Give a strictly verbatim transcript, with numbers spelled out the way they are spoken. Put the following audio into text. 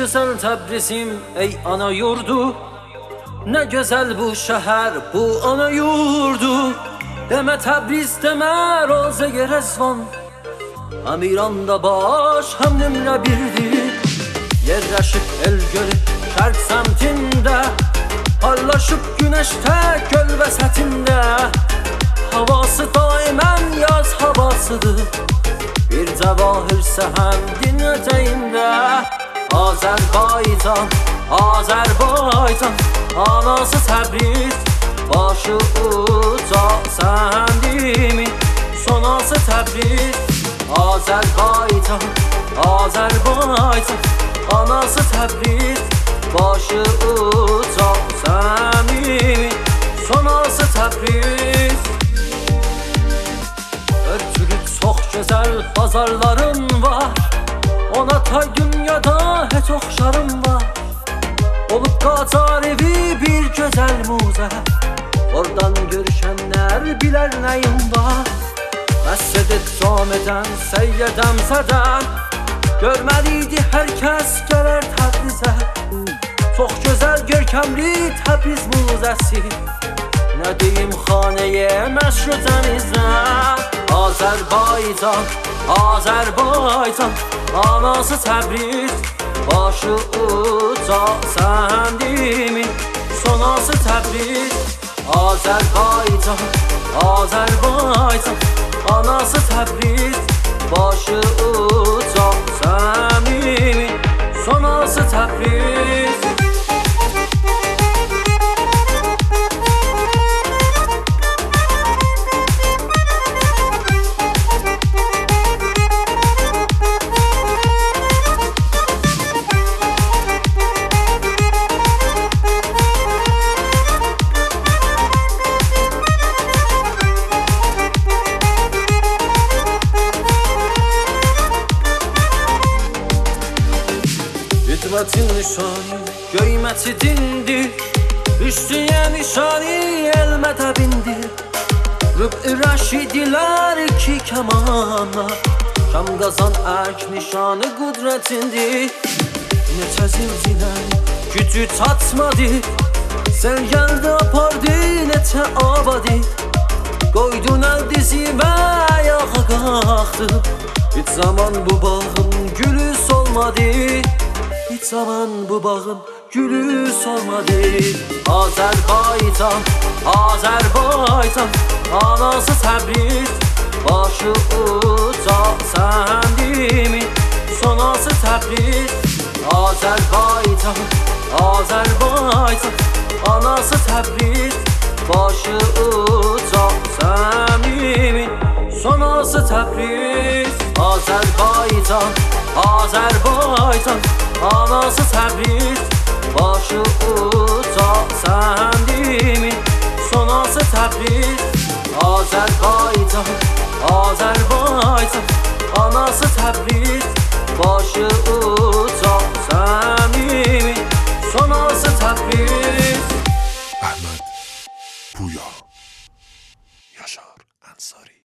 güzel Təbrizim ey ana yurdu, ne güzel bu şehir bu ana yurdu. Deme Təbriz deme Roze-i Rezvan, hem İran'da baş hem nümre birdir. Yerleşip el gölü şərq semtinde, parlaşıp güneşte göl vəsətində. Havası daimən yaz havasıdır, bir cəvahir səhəndin ötəyində. Azərbaycan, Azərbaycan, anası Təbriz, başı uca səndimin sonası Təbriz. Azərbaycan, Azərbaycan, anası Təbriz, başı uca səndimin sonası Təbriz. Örtülü çox gözəl bazarların var, ona tay dünyada heç oxşarım var. Olub qacar evi bir gözəl muzə, oradan görüşənlər bilər nəyim var. Məscid-i Cami'dən, Səyyədəm Sədəm, görməliydi hər kəs gələr Təbrizə. Çox gözəl görkəmli Təbriz muzəsi, nə deyim xanəyə məşhur dənizə. Azərbaycan, Azərbaycan, anası Təbriz, başı uca səndimin sonası Təbriz. Azərbaycan, Azərbaycan, anası Təbriz, başı uca səndimin sonası Təbriz. Hidmətin nişanı göyməçidindir, üstüyə nişanı el mədəbindir. Rüb-i rəşidilər iki kəmana, Şam qazan ərk nişanı qudrətindir. Neçə zilzilənin gücü çatmadı, sel gəldi apardı neçə abadi. Qoydun əl dizimə ayağa qalxdı, hiç zaman bu bağın gülü solmadı. Hiç zaman bu bağın gülü solmadı. Azərbaycan, Azərbaycan, anası Təbriz, başı uca səndimin sonası Təbriz. Azərbaycan, Azərbaycan, anası Təbriz, başı uca səndimin sonası Təbriz. Azərbaycan, Azərbaycan, anası Təbriz, başı uca səndimin sonası Təbriz. Azərbaycan, Azərbaycan, anası Təbriz, başı uca səndimin sonası Təbriz. Əhməd Puya, Yaşar Ənsari.